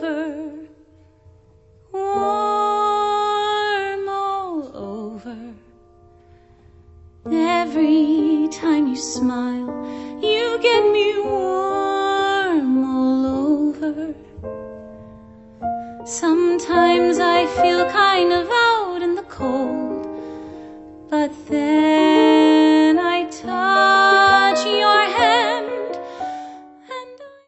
over, warm all over. Every time you smile, you get me warm all over. Sometimes I feel kind of out in the cold, but then